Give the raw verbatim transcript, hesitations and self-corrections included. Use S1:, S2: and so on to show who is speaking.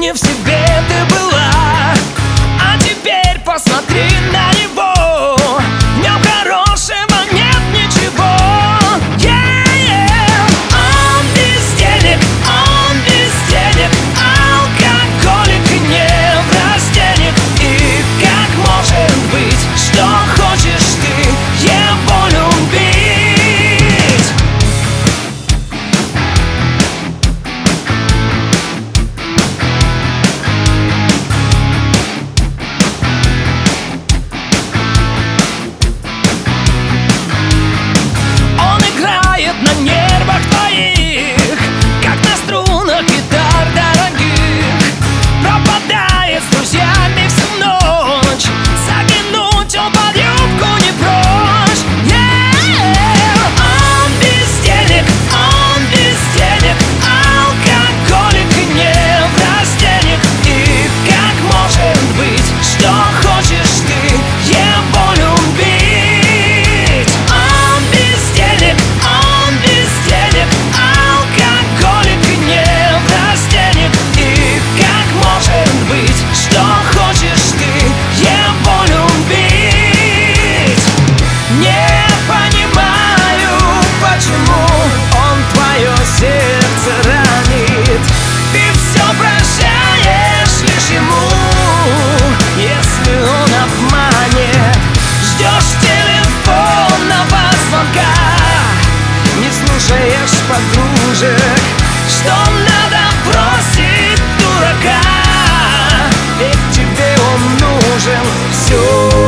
S1: не в себе ты была, а теперь посмотри на него. В нем хорошего нет ничего. Yeah-yeah. Он без денег, он без денег, алкоголик и неврастенник. И как может быть, что хочешь ты его любить? На нервах твоих, как на струнах гитар дорогих, пропадает с друзьями всю ночь. Заглянуть он под юбку не прочь. Yeah! Он без денег, он без денег, алкоголик и неврастенник. И как может быть, что хочешь ты его любить? Он без денег, алкоголик и неврастенник. И как может быть, что хочешь ты его любить? Не понимаю, почему он твое сердце ранит. Ты все прощаешь лишь ему, если он обманет. Ждешь телефонного звонка, не слушаешь подружек, что надо бросить дурака, ведь тебе он нужен. Все